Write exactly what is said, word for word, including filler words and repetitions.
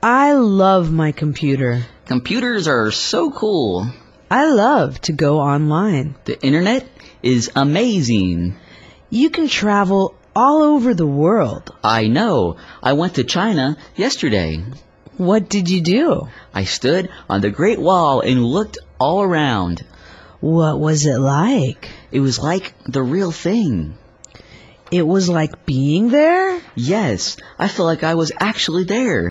I love my computer. Computers are so cool. I love to go online. The internet is amazing. You can travel all over the world. I know. I went to China yesterday. What did you do? I stood on the Great Wall and looked all around. What was it like? It was like the real thing. It was like being there? Yes, I felt like I was actually there.